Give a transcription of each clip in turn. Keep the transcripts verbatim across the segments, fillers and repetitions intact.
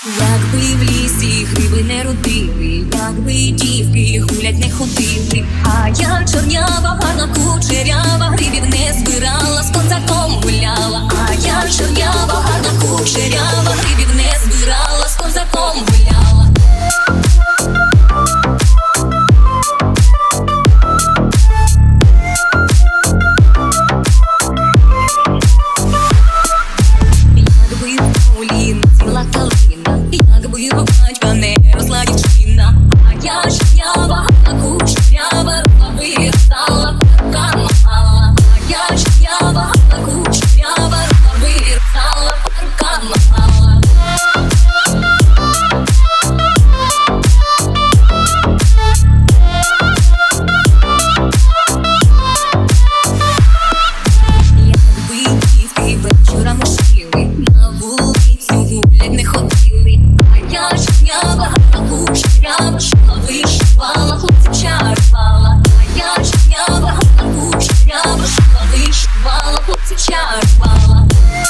Якби в лісі гриби не родили, якби дівки гулять не ходили, а я чорнява, гарна кучерява, грибів не збирала, з козаком гуляла. А я чорнява, гарна кучерява, грибів не збирала, з козаком гуляла. Якби в полі не цвіла калина, якби в батька не росла дівчина, а я чорнява, гарна кучерява, виростала, парка мала. А я чорнява, гарна кучерява, виростала, парка мала. Якби дівки вечорами шили, на вулицю гулять не ходили, а я чорнява, гарна кучерява, шила, вишивала, хлопців чарувала. А я чорнява, гарна кучерява, шила, вишивала, хлопців чарувала.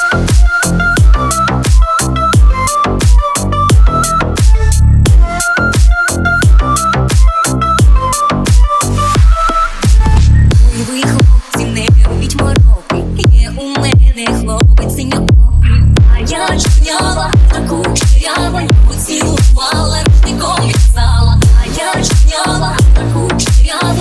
Ой, ви, хлопці, не робіть мороки, є у мене хлопець синьококий. А я чорнява, гарна кучерява, його цілувала, рушником в'язала. А я чорнява, гарна кучерява,